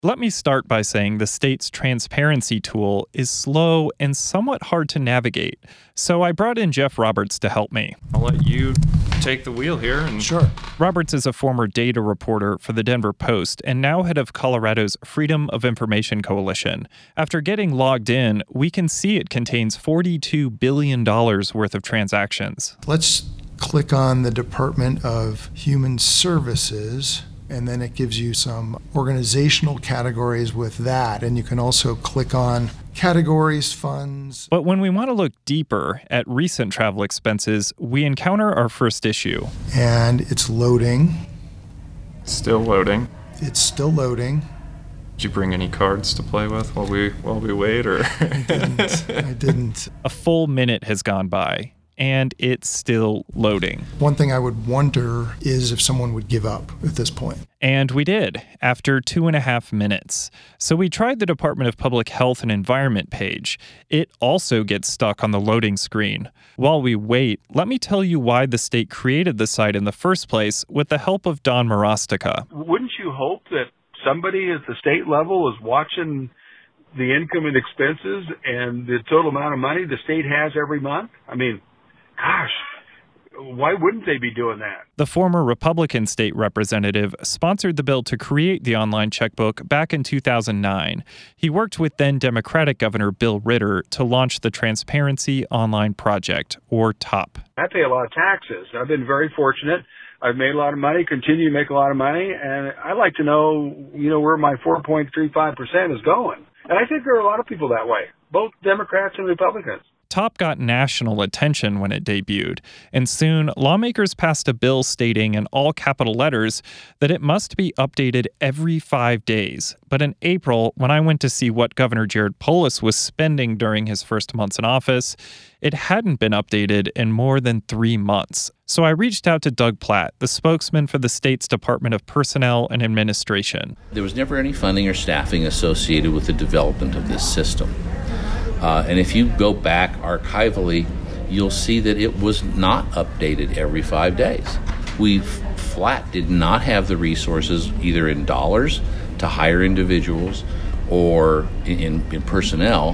Let me start by saying the state's transparency tool is slow and somewhat hard to navigate, so I brought in Jeff Roberts to help me. I'll let you take the wheel here. Sure. Roberts is a former data reporter for the Denver Post and now head of Colorado's Freedom of Information Coalition. After getting logged in, we can see it contains $42 billion worth of transactions. Let's click on the Department of Human Services, and then it gives you some organizational categories with that. And you can also click on categories, funds. But when we want to look deeper at recent travel expenses, we encounter our first issue. And it's loading. Still loading. It's still loading. Did you bring any cards to play with while we wait, or? I didn't. A full minute has gone by, and it's still loading. One thing I would wonder is if someone would give up at this point. And we did, after 2.5 minutes. So we tried the Department of Public Health and Environment page. It also gets stuck on the loading screen. While we wait, let me tell you why the state created the site in the first place with the help of Don Marostica. Wouldn't you hope that somebody at the state level is watching the income and expenses and the total amount of money the state has every month? I mean, gosh, why wouldn't they be doing that? The former Republican state representative sponsored the bill to create the online checkbook back in 2009. He worked with then Democratic Governor Bill Ritter to launch the Transparency Online Project, or TOP. I pay a lot of taxes. I've been very fortunate. I've made a lot of money, continue to make a lot of money, and I like to know, where my 4.35% is going. And I think there are a lot of people that way, both Democrats and Republicans. TOP got national attention when it debuted, and soon lawmakers passed a bill stating in all capital letters that it must be updated every 5 days. But in April, when I went to see what Governor Jared Polis was spending during his first months in office, it hadn't been updated in more than 3 months. So I reached out to Doug Platt, the spokesman for the state's Department of Personnel and Administration. There was never any funding or staffing associated with the development of this system. And if you go back archivally, you'll see that it was not updated every 5 days. We flat did not have the resources, either in dollars to hire individuals or in personnel,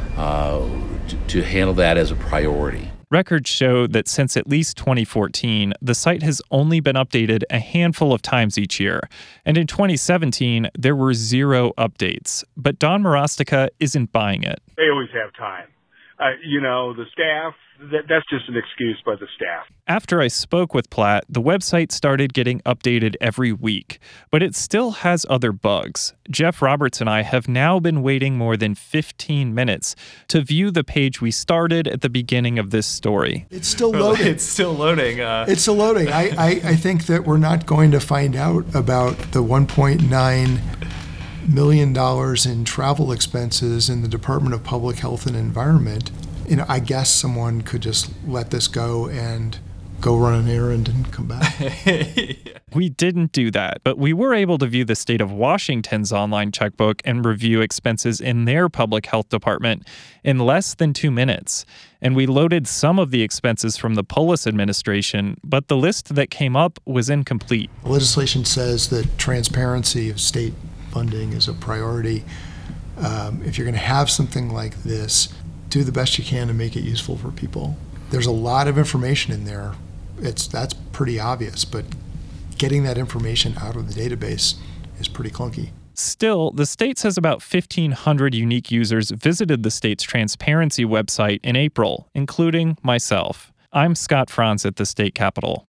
to handle that as a priority. Records show that since at least 2014, the site has only been updated a handful of times each year. And in 2017, there were 0 updates. But Don Marostica isn't buying it. They always have time. The staff, that's just an excuse by the staff. After I spoke with Platt, the website started getting updated every week, but it still has other bugs. Jeff Roberts and I have now been waiting more than 15 minutes to view the page we started at the beginning of this story. It's still loading. It's still loading. It's still loading. I think that we're not going to find out about the $1.9 million in travel expenses in the Department of Public Health and Environment. I guess someone could just let this go and go run an errand and come back. We didn't do that, but we were able to view the state of Washington's online checkbook and review expenses in their public health department in less than 2 minutes. And we loaded some of the expenses from the Polis administration, but the list that came up was incomplete. The legislation says that transparency of state funding is a priority. If you're going to have something like this, do the best you can to make it useful for people. There's a lot of information in there. That's pretty obvious, but getting that information out of the database is pretty clunky. Still, the state says about 1,500 unique users visited the state's transparency website in April, including myself. I'm Scott Franz at the state capitol.